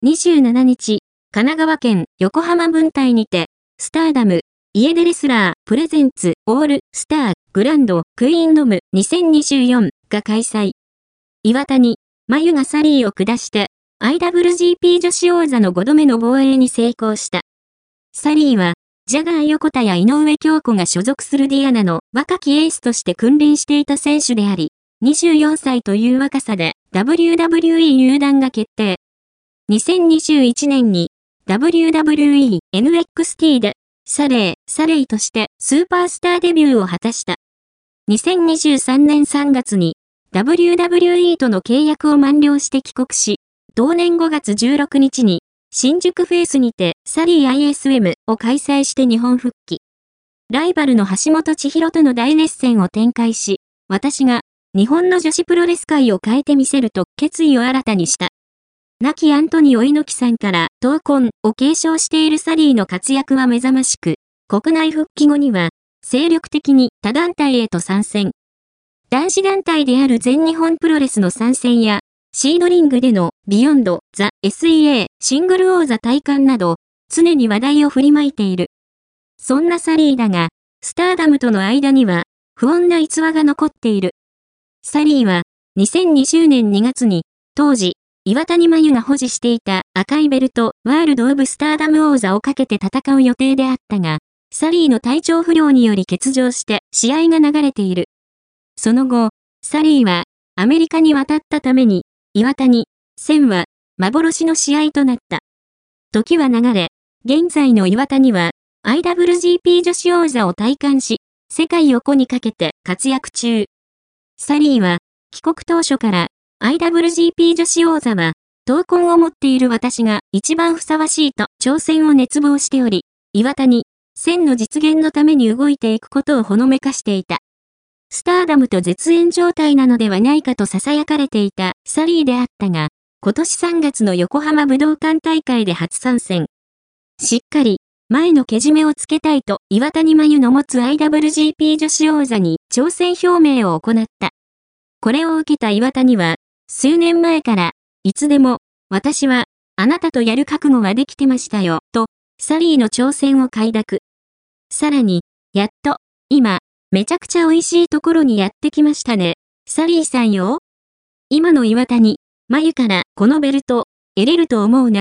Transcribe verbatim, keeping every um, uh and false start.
にじゅうしちにち、神奈川県横浜分隊にて、スターダム、家出レスラー、プレゼンツ、オール、スター、グランド、クイーンドムにせんにじゅうよんが開催。岩谷、真由がサリーを下して、アイダブリュージーピー 女子王座のごどめの防衛に成功した。サリーは、ジャガー横田や井上京子が所属するディアナの若きエースとして君臨していた選手であり、にじゅうよんさいという若さで ダブリューダブリューイー 入団が決定。にせんにじゅういちねんに ダブリューダブリューイー エヌエックスティー でサレー、サレイとしてスーパースターデビューを果たした。にせんにじゅうさんねんさんがつに ダブリューダブリューイー との契約を満了して帰国し、同年ごがつじゅうろくにちに新宿フェイスにてサリー アイエスエム を開催して日本復帰。ライバルの橋本千尋との大熱戦を展開し、私が日本の女子プロレス界を変えてみせると決意を新たにした。亡きアントニオ猪木さんから闘魂を継承しているサリーの活躍は目覚ましく、国内復帰後には精力的に他団体へと参戦。男子団体である全日本プロレスの参戦や、シードリングでのビヨンド・ザ・エスイーエー シングル王座体感など、常に話題を振りまいている。そんなサリーだが、スターダムとの間には、不穏な逸話が残っている。サリーは、にせんにじゅうねんにがつに、当時、岩谷真由が保持していた赤いベルト、ワールド・オブ・スターダム王座をかけて戦う予定であったが、サリーの体調不良により欠場して試合が流れている。その後、サリーは、アメリカに渡ったために、岩谷、戦は、幻の試合となった。時は流れ、現在の岩谷は、アイダブリュージーピー 女子王座を体感し、世界を粉にかけて活躍中。サリーは、帰国当初から、アイダブリュージーピー 女子王座は、闘魂を持っている私が一番ふさわしいと挑戦を熱望しており、岩谷、戦の実現のために動いていくことをほのめかしていた。スターダムと絶縁状態なのではないかと囁かれていたサリーであったが、今年さんがつの横浜武道館大会で初参戦。しっかり前のけじめをつけたいと岩谷真由の持つ アイダブリュージーピー 女子王座に挑戦表明を行った。これを受けた岩谷は、数年前からいつでも私はあなたとやる覚悟はできてましたよとサリーの挑戦を快諾。さらに、やっと今、めちゃくちゃ美味しいところにやってきましたね。サリーさんよ。今の岩谷、真由からこのベルト、得れると思うな。